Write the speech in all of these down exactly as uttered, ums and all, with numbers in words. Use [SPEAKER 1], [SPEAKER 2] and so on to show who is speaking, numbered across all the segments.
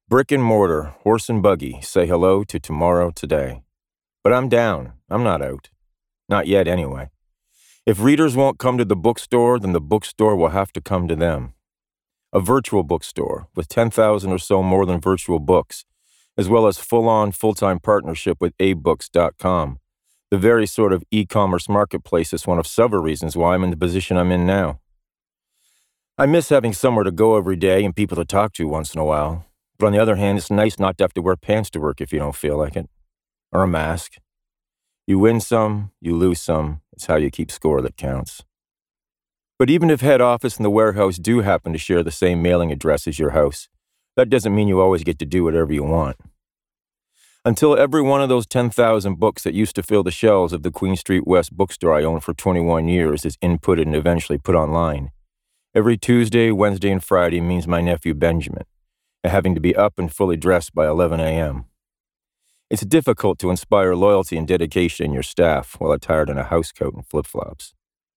[SPEAKER 1] Brick and mortar, horse and buggy, say hello to tomorrow today. But I'm down. I'm not out. Not yet, anyway. If readers won't come to the bookstore, then the bookstore will have to come to them. A virtual bookstore with ten thousand or so more than virtual books, as well as full-on, full-time partnership with a books dot com. The very sort of e-commerce marketplace is one of several reasons why I'm in the position I'm in now. I miss having somewhere to go every day and people to talk to once in a while. But on the other hand, it's nice not to have to wear pants to work if you don't feel like it. Or a mask. You win some, you lose some. It's how you keep score that counts. But even if head office and the warehouse do happen to share the same mailing address as your house, that doesn't mean you always get to do whatever you want. Until every one of those ten thousand books that used to fill the shelves of the Queen Street West bookstore I owned for twenty-one years is inputted and eventually put online. Every Tuesday, Wednesday, and Friday means my nephew Benjamin, and having to be up and fully dressed by eleven a.m. It's difficult to inspire loyalty and dedication in your staff while attired in a housecoat and flip-flops.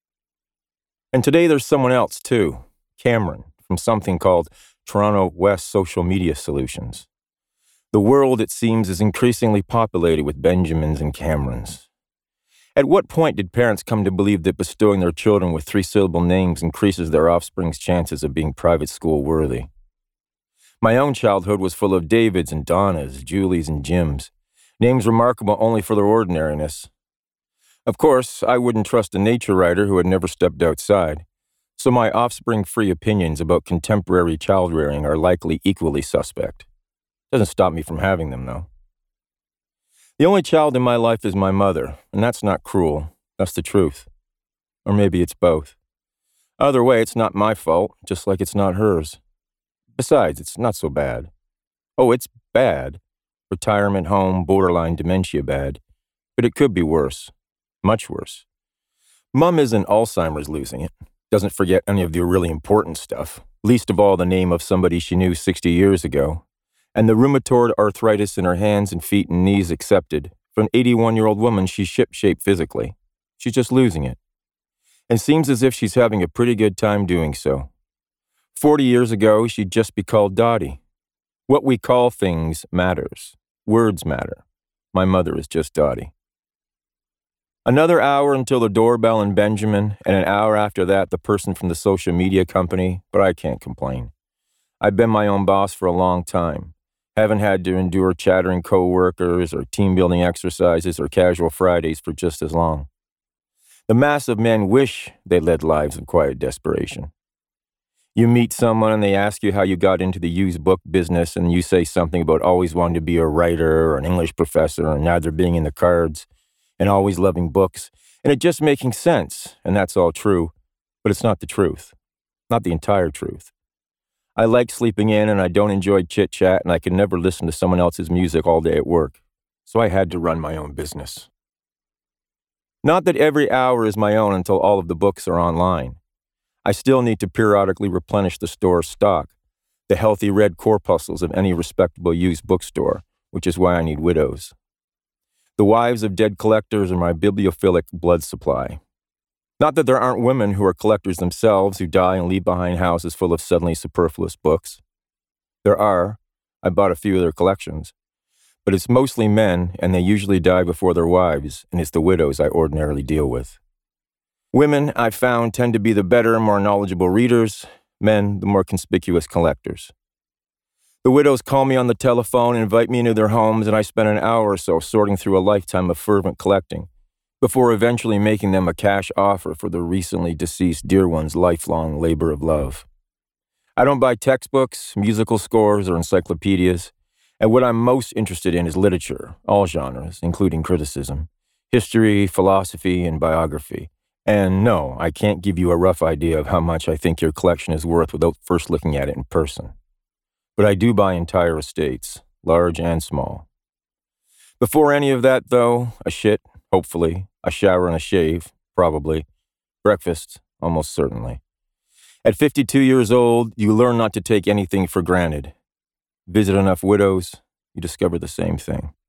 [SPEAKER 1] And today there's someone else, too, Cameron, from something called Toronto West Social Media Solutions. The world, it seems, is increasingly populated with Benjamins and Camerons. At what point did parents come to believe that bestowing their children with three-syllable names increases their offspring's chances of being private school worthy? My own childhood was full of Davids and Donnas, Julies and Jims, names remarkable only for their ordinariness. Of course, I wouldn't trust a nature writer who had never stepped outside, so my offspring-free opinions about contemporary child-rearing are likely equally suspect. Doesn't stop me from having them, though. The only child in my life is my mother, and that's not cruel. That's the truth. Or maybe it's both. Either way, it's not my fault, just like it's not hers. Besides, it's not so bad. Oh, it's bad. Retirement home, borderline dementia bad. But it could be worse. Much worse. Mom isn't Alzheimer's losing it. Doesn't forget any of the really important stuff. Least of all the name of somebody she knew sixty years ago. And the rheumatoid arthritis in her hands and feet and knees accepted. For an eighty-one-year-old woman, she's ship-shape physically. She's just losing it. And seems as if she's having a pretty good time doing so. Forty years ago, she'd just be called Dottie. What we call things matters. Words matter. My mother is just Dottie. Another hour until the doorbell and Benjamin, and an hour after that the person from the social media company, but I can't complain. I've been my own boss for a long time. Haven't had to endure chattering coworkers or team-building exercises or casual Fridays for just as long. The mass of men wish they led lives of quiet desperation. You meet someone and they ask you how you got into the used book business, and you say something about always wanting to be a writer or an English professor and neither being in the cards and always loving books, and it just making sense, and that's all true, but it's not the truth. Not the entire truth. I like sleeping in and I don't enjoy chit-chat, and I can never listen to someone else's music all day at work, so I had to run my own business. Not that every hour is my own until all of the books are online. I still need to periodically replenish the store's stock, the healthy red corpuscles of any respectable used bookstore, which is why I need widows. The wives of dead collectors are my bibliophilic blood supply. Not that there aren't women who are collectors themselves who die and leave behind houses full of suddenly superfluous books. There are. I bought a few of their collections. But it's mostly men, and they usually die before their wives, and it's the widows I ordinarily deal with. Women, I've found, tend to be the better, more knowledgeable readers. Men, the more conspicuous collectors. The widows call me on the telephone and invite me into their homes, and I spend an hour or so sorting through a lifetime of fervent collecting, before eventually making them a cash offer for the recently deceased dear one's lifelong labor of love. I don't buy textbooks, musical scores, or encyclopedias, and what I'm most interested in is literature, all genres, including criticism, history, philosophy, and biography. And no, I can't give you a rough idea of how much I think your collection is worth without first looking at it in person. But I do buy entire estates, large and small. Before any of that, though, a shit, hopefully, a shower and a shave, probably, breakfast, almost certainly. At fifty-two years old, you learn not to take anything for granted. Visit enough widows, you discover the same thing.